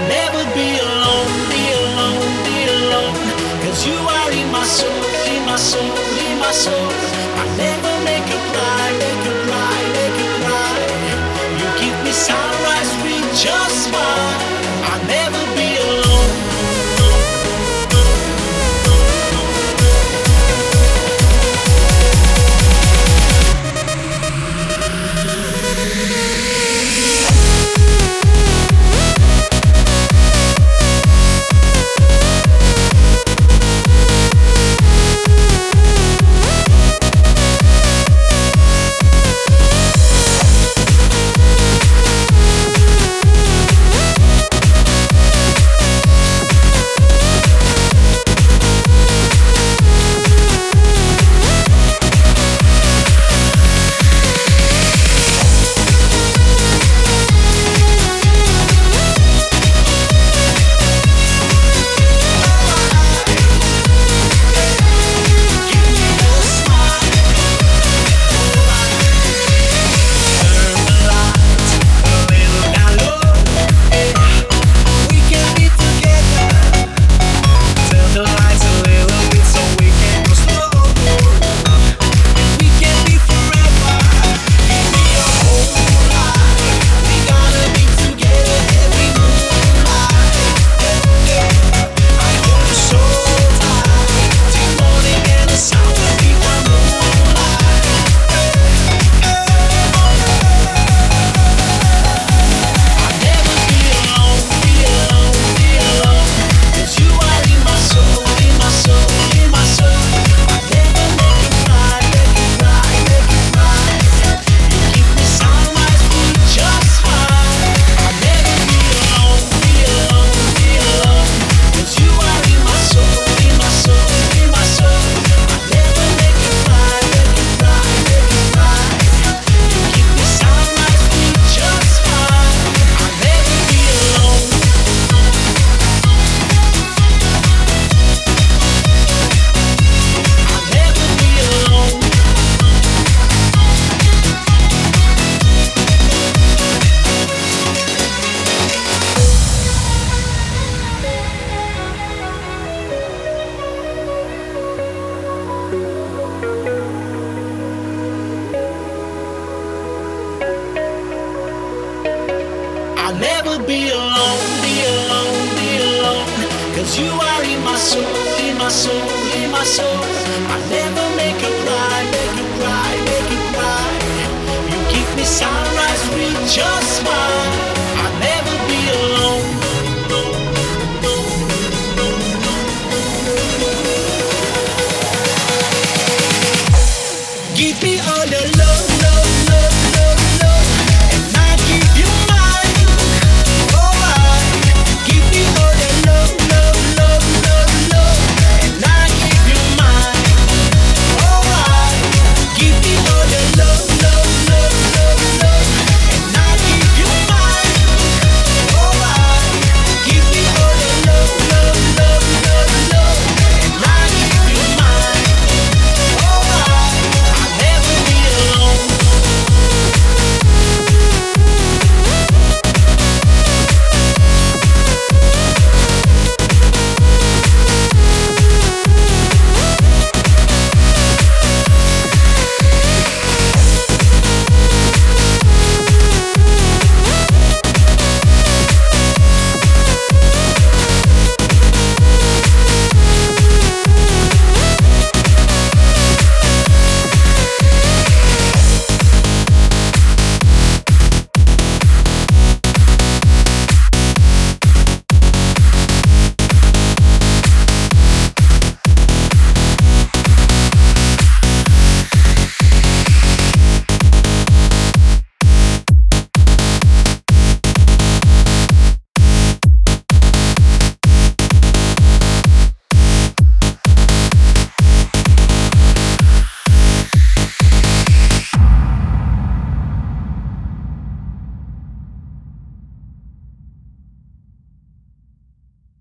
never be alone, be alone, be alone. 'Cause you are in my soul, in my soul, in my soul. I never make you cry, make you cry, make you cry. You keep me sunrise with just smile. I'll never be alone. I'll never be alone, be alone, be alone. 'Cause you are in my soul, in my soul, in my soul. I'll never make you cry, make you cry, make you cry. You keep me sunrise with just